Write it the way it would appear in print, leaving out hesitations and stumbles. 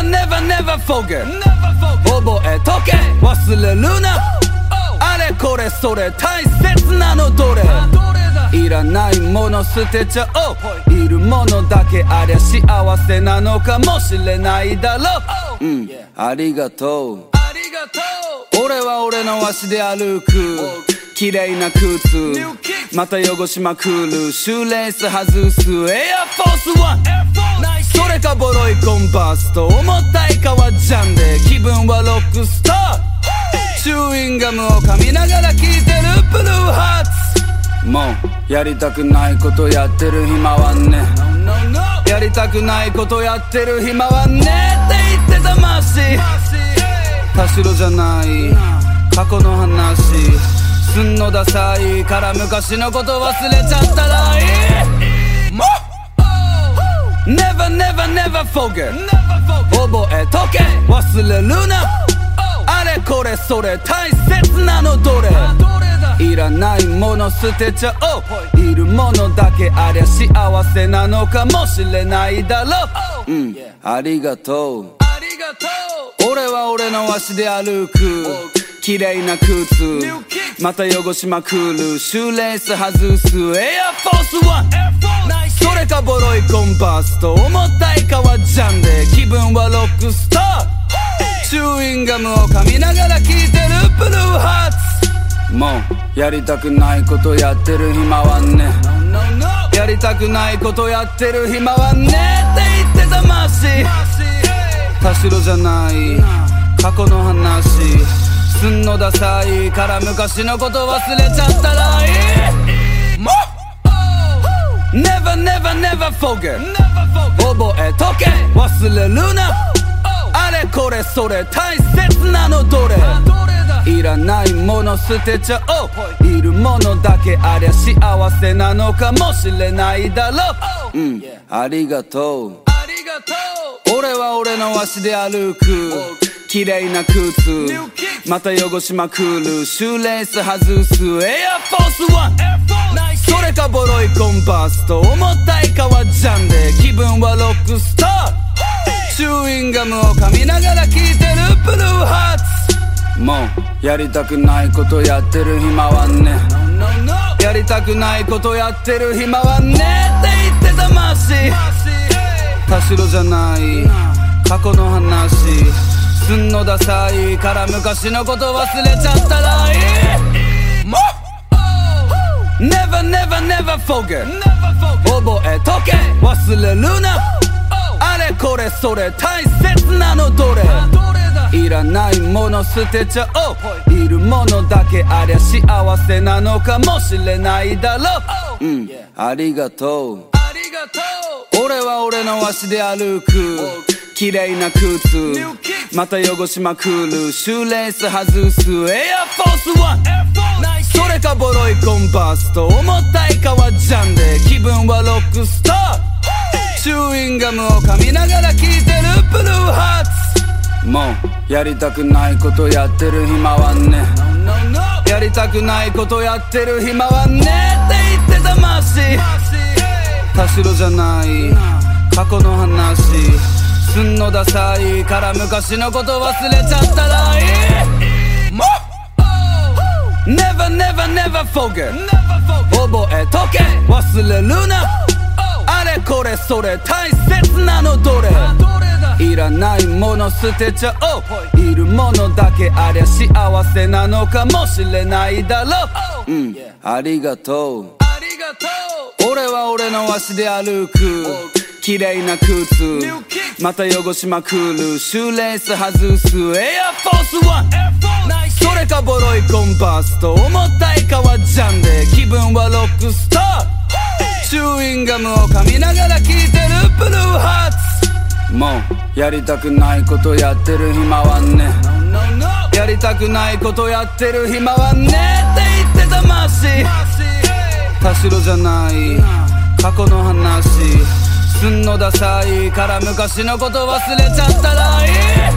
never never forget 覚えとけ忘れるなあれこれそれ大切なのどれいらないもの捨てちゃおういるものだけありゃ幸せなのかもしれないだろうありがとう俺は俺の足で歩く綺麗な靴また汚しまくるシューレース外すエアフォースワンそれかボロいコンバースと重たい革ジャンで気分はロックスターチューインガムを噛みながら聴いてるブルーハーツもうやりたくないことやってる暇はねやりたくないことやってる暇はねって言ってたマーシー田代じゃない過去の話すんのダサいから昔のこと忘れちゃったらいいNever never never forget 覚えとけ忘れるなあれこれそれ大切なのどれいらないもの捨てちゃおういるものだけありゃ幸せなのかもしれないだろうありがとう俺は俺の足で歩く綺麗な靴また汚しまくるシューレース外すエアフォースワンそれかボロいコンバースと重たい革ジャンで気分はロックスターチューインガムを噛みながら聴いてるブルーハーツもうやりたくないことやってる暇はねやりたくないことやってる暇はねって言ってたマーシー田代じゃない過去の話すんのダサいから昔のこと忘れちゃったらいいNever never never forget 覚えとけ忘れるなあれこれそれ大切なのどれいらないもの捨てちゃおういるものだけありゃ幸せなのかもしれないだろうありがとう俺は俺の足で歩く綺麗な靴また汚しまくるシューレース外すエアフォースワンそれかボロいコンバースと重たい革ジャンで気分はロックスターチューインガムを噛みながら聴いてるブルーハーツもうやりたくないことやってる暇はねやりたくないことやってる暇はねって言ってたマーシー田代じゃない過去の話すんのダサいから昔のこと忘れちゃったらいいNever never never forget 覚えとけ忘れるなあれこれそれ大切なのどれいらないもの捨てちゃおういるものだけありゃ幸せなのかもしれないだろうありがとう俺は俺の足で歩く綺麗な靴また汚しまくるシューレース外すエアフォースワンそれかボロいコンバースと重たい革ジャンで気分はロックスターチューインガムを噛みながら聴いてるブルーハーツもうやりたくないことやってる暇はねやりたくないことやってる暇はねって言ってたマーシー田代じゃない過去の話すんのダサいから昔のこと忘れちゃったらいいNever never never forget 覚えとけ忘れるなあれこれそれ大切なのどれいらないもの捨てちゃおういるものだけありゃ幸せなのかもしれないだろうありがとう俺は俺の足で歩く綺麗な靴また汚しまくるシューレース外すエアフォースワンそれかボロいコンバースと重たい革ジャンで気分はロックスターチューインガムを噛みながら聴いてるブルーハーツもうやりたくないことやってる暇はねやりたくないことやってる暇はねって言ってたマーシー田代じゃない過去の話すんのダサいから昔のこと忘れちゃったらいい